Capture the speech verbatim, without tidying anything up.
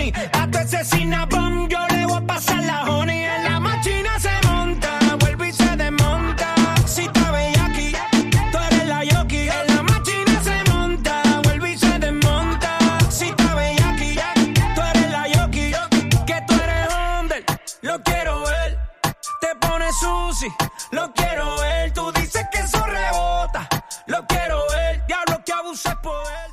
money. A tu asesina bomb yo le voy a pasar la honey. En la máquina se monta, vuelve y se desmonta. Si está bellaquí, tú eres la yoki. En la máquina se monta, vuelve y se desmonta. Si está bellaquí, tú eres la yoki. Que tú eres under, lo quiero ver. Te pones sushi, lo quiero ver. Tú dices que eso rebota, lo quiero ver. Diablo que abusa el poder.